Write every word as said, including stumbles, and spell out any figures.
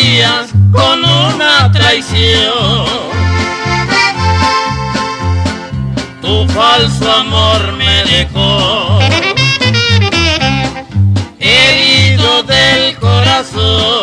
día con una traición. Tu falso amor me dejó herido del corazón.